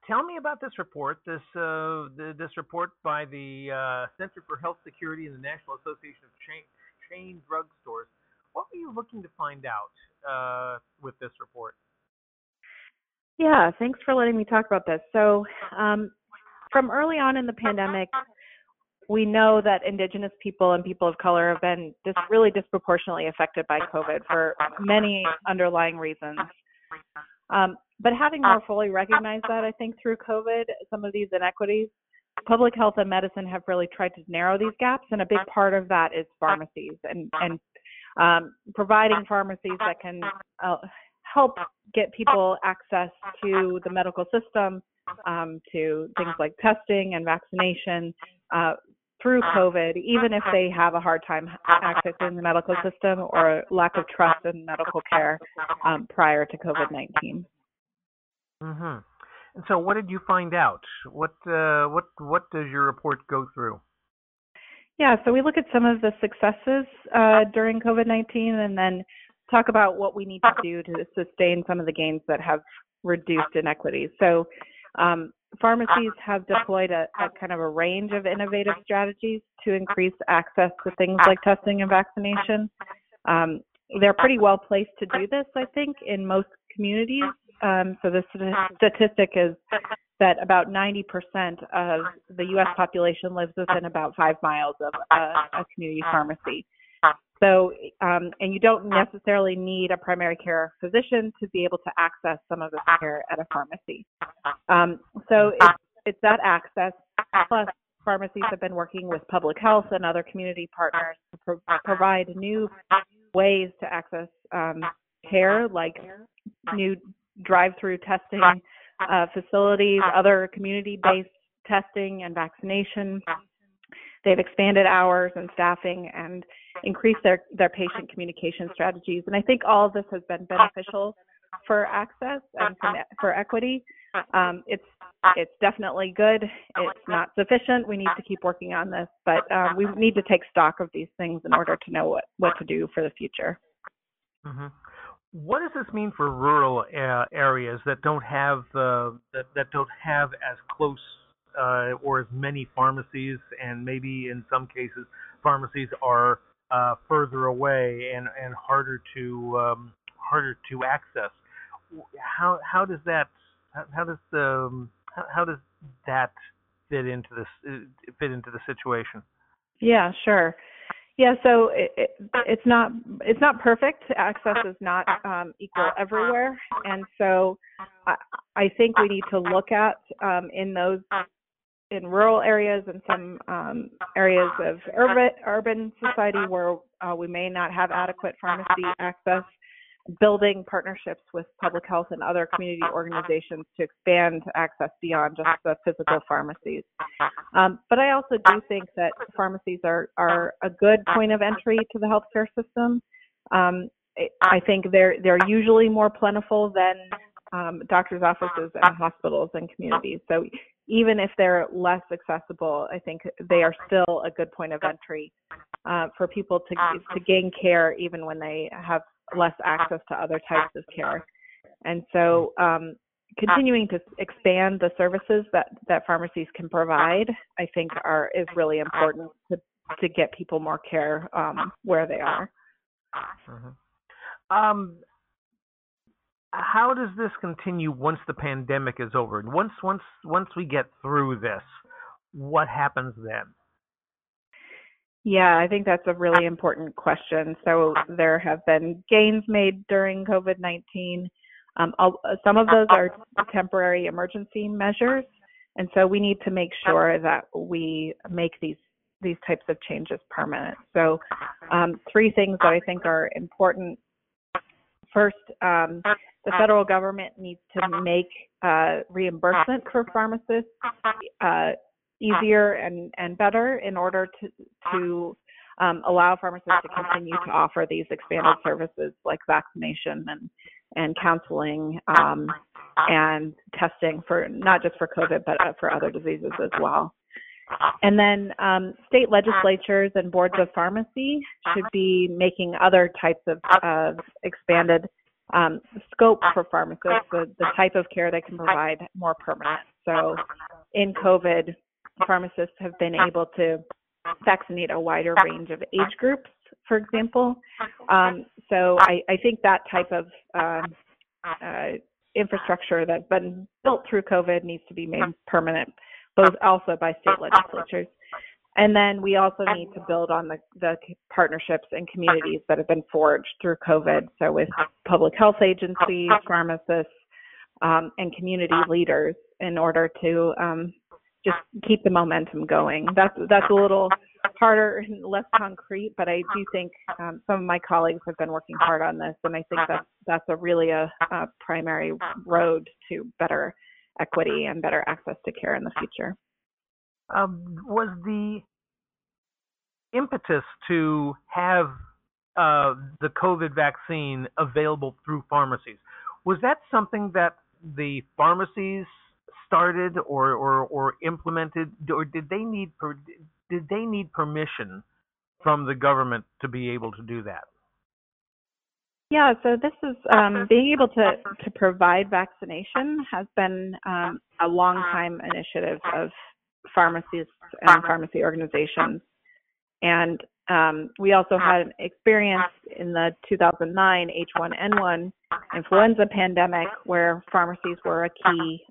Tell me about this report. This report by the Center for Health Security and the National Association of Chain Drugstores. What were you looking to find out with this report? Yeah, thanks for letting me talk about this. So, from early on in the pandemic, we know that Indigenous people and people of color have been really disproportionately affected by COVID for many underlying reasons. But having more fully recognized that, I think through COVID, some of these inequities, public health and medicine have really tried to narrow these gaps, and a big part of that is pharmacies and providing pharmacies that can help get people access to the medical system, to things like testing and vaccination through COVID, even if they have a hard time accessing the medical system or lack of trust in medical care prior to COVID-19. Mm-hmm. And so, what did you find out? What does your report go through? Yeah, so we look at some of the successes during COVID-19 and then talk about what we need to do to sustain some of the gains that have reduced inequities. So pharmacies have deployed a kind of a range of innovative strategies to increase access to things like testing and vaccination. They're pretty well placed to do this, I think, in most communities. So the statistic is that about 90% of the U.S. population lives within about 5 miles of a community pharmacy. So, and you don't necessarily need a primary care physician to be able to access some of this care at a pharmacy. So it's that access, plus pharmacies have been working with public health and other community partners to provide new ways to access care, like new drive-through testing facilities, other community-based testing and vaccination. They've expanded hours and staffing and increased their patient communication strategies. And I think all of this has been beneficial for access and for equity. It's definitely good. It's not sufficient. We need to keep working on this, but we need to take stock of these things in order to know what to do for the future. Mm-hmm. What does this mean for rural areas that don't have that don't have as close or as many pharmacies, and maybe in some cases pharmacies are further away and harder to access? How does that fit into the situation? Yeah, sure. Yeah, so it's not perfect. Access is not equal everywhere, and so I think we need to look at in rural areas and some areas of urban society where we may not have adequate pharmacy access, building partnerships with public health and other community organizations to expand access beyond just the physical pharmacies. But I also do think that pharmacies are a good point of entry to the healthcare system. I think they're usually more plentiful than doctors' offices and hospitals and communities. So even if they're less accessible, I think they are still a good point of entry for people to gain care even when they have less access to other types of care. And so continuing to expand the services that pharmacies can provide, I think is really important to get people more care where they are. Mm-hmm. How does this continue once the pandemic is over? Once we get through this, what happens then? Yeah, I think that's a really important question. So there have been gains made during COVID-19. Some of those are temporary emergency measures, and so we need to make sure that we make these types of changes permanent. So 3 things that I think are important. First, the federal government needs to make reimbursement for pharmacists easier and better in order to allow pharmacists to continue to offer these expanded services like vaccination and counseling and testing for not just for COVID, but for other diseases as well. And then state legislatures and boards of pharmacy should be making other types of expanded scope for pharmacists, the type of care they can provide, more permanent. So in COVID, pharmacists have been able to vaccinate a wider range of age groups, for example. So I think that type of infrastructure that's been built through COVID needs to be made permanent, both also by state legislatures. And then we also need to build on the partnerships and communities that have been forged through COVID. So with public health agencies, pharmacists, and community leaders in order to just keep the momentum going. That's a little harder and less concrete, but I do think some of my colleagues have been working hard on this, and I think that's really a primary road to better equity and better access to care in the future. Was the impetus to have the COVID vaccine available through pharmacies, was that something that the pharmacies started or implemented, or did they need permission from the government to be able to do that? Yeah, so this is being able to provide vaccination has been a long time initiative of pharmacists and pharmacy organizations. And we also had an experience in the 2009 H1N1 influenza pandemic where pharmacies were a key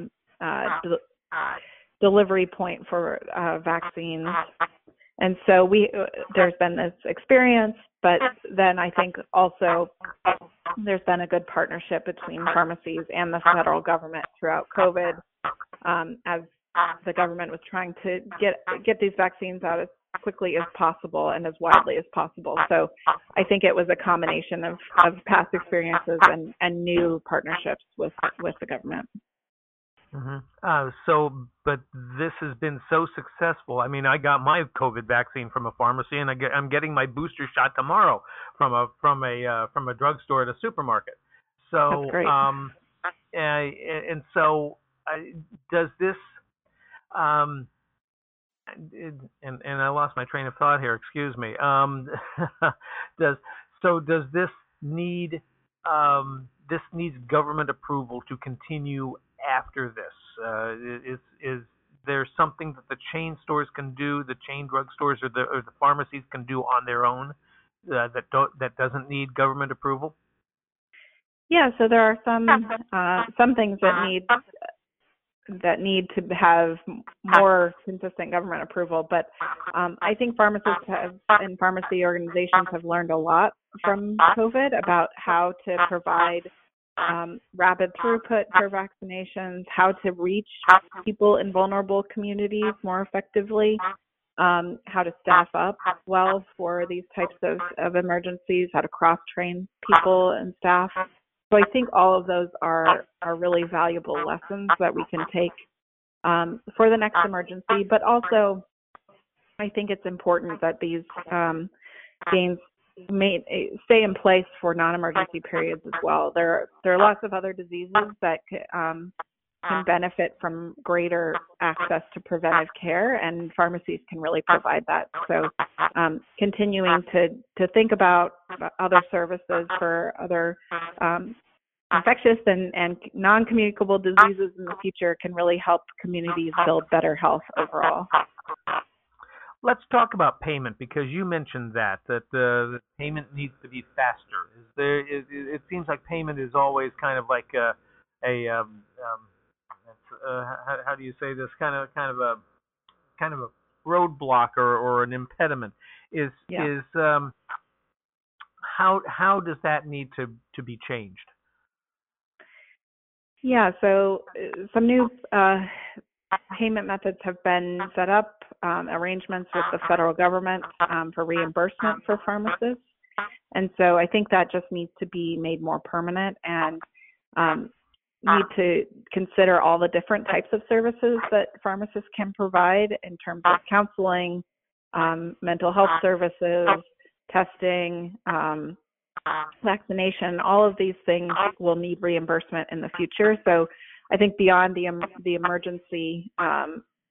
delivery point for vaccines. And so there's been this experience, but then I think also there's been a good partnership between pharmacies and the federal government throughout COVID, as the government was trying to get these vaccines out as quickly as possible and as widely as possible. So I think it was a combination of past experiences and new partnerships with the government. Mm-hmm. But this has been so successful. I mean, I got my COVID vaccine from a pharmacy, and I'm getting my booster shot tomorrow from a drugstore at a supermarket. So, that's great. And so, does this? And I lost my train of thought here. Excuse me. Does this need this needs government approval to continue after this? Is there something that the chain stores can do, the chain drugstores or the pharmacies can do on their own that doesn't need government approval? Yeah, so there are some things that need to have more consistent government approval, but I think pharmacists and pharmacy organizations have learned a lot from COVID about how to provide rapid throughput for vaccinations, how to reach people in vulnerable communities more effectively, how to staff up well for these types of emergencies, how to cross-train people and staff. So I think all of those are really valuable lessons that we can take for the next emergency. But also, I think it's important that these gains stay in place for non-emergency periods as well. There are lots of other diseases that can benefit from greater access to preventive care, and pharmacies can really provide that. So continuing to think about other services for other infectious and non-communicable diseases in the future can really help communities build better health overall. Let's talk about payment, because you mentioned that the payment needs to be faster. It seems like payment is always kind of like how do you say this, kind of a roadblock or an impediment. How does that need to be changed? Yeah, so some new payment methods have been set up, arrangements with the federal government for reimbursement for pharmacists. And so I think that just needs to be made more permanent, and need to consider all the different types of services that pharmacists can provide in terms of counseling, mental health services, testing, vaccination. All of these things will need reimbursement in the future. So I think beyond the emergency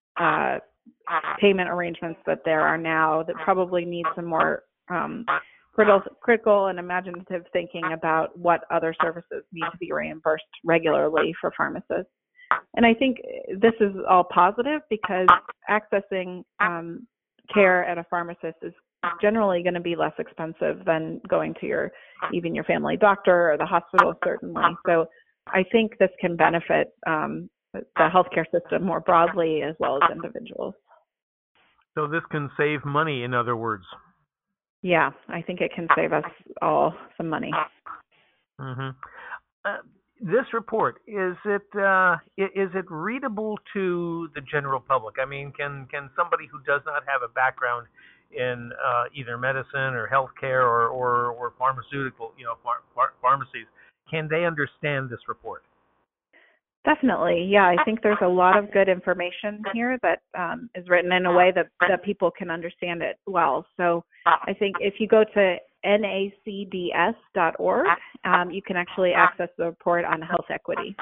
payment arrangements that there are now, that probably need some more critical and imaginative thinking about what other services need to be reimbursed regularly for pharmacists. And I think this is all positive because accessing care at a pharmacist is generally going to be less expensive than going to even your family doctor or the hospital, certainly. So I think this can benefit the healthcare system more broadly as well as individuals. So this can save money, in other words. Yeah, I think it can save us all some money. Mm-hmm. This report, is it readable to the general public? I mean, can somebody who does not have a background in either medicine or healthcare or pharmaceutical, pharmacies, can they understand this report? Definitely. Yeah, I think there's a lot of good information here that is written in a way that people can understand it well. So I think if you go to nacds.org, you can actually access the report on health equity.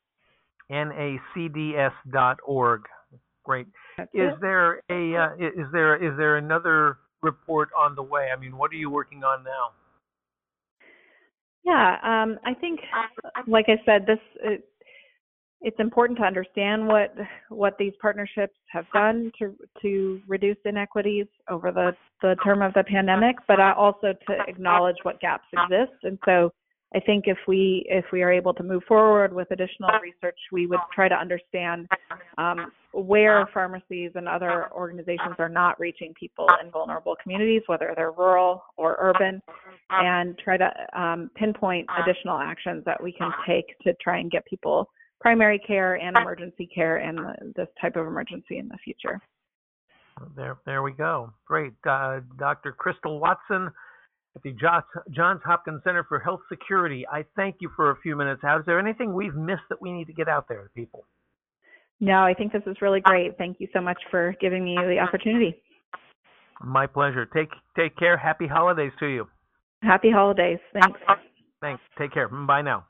nacds.org. Great. That's Is it. there is there another report on the way? I mean, what are you working on now? Yeah, I think, like I said, it's important to understand what these partnerships have done to reduce inequities over the term of the pandemic, but also to acknowledge what gaps exist. And so I think if we are able to move forward with additional research, we would try to understand where pharmacies and other organizations are not reaching people in vulnerable communities, whether they're rural or urban, and try to pinpoint additional actions that we can take to try and get people primary care and emergency care and this type of emergency in the future. There we go. Great. Dr. Crystal Watson at the Johns Hopkins Center for Health Security. I thank you for a few minutes. Is there anything we've missed that we need to get out there to people? No, I think this is really great. Thank you so much for giving me the opportunity. My pleasure. Take care. Happy holidays to you. Happy holidays. Thanks. Thanks. Take care. Bye now.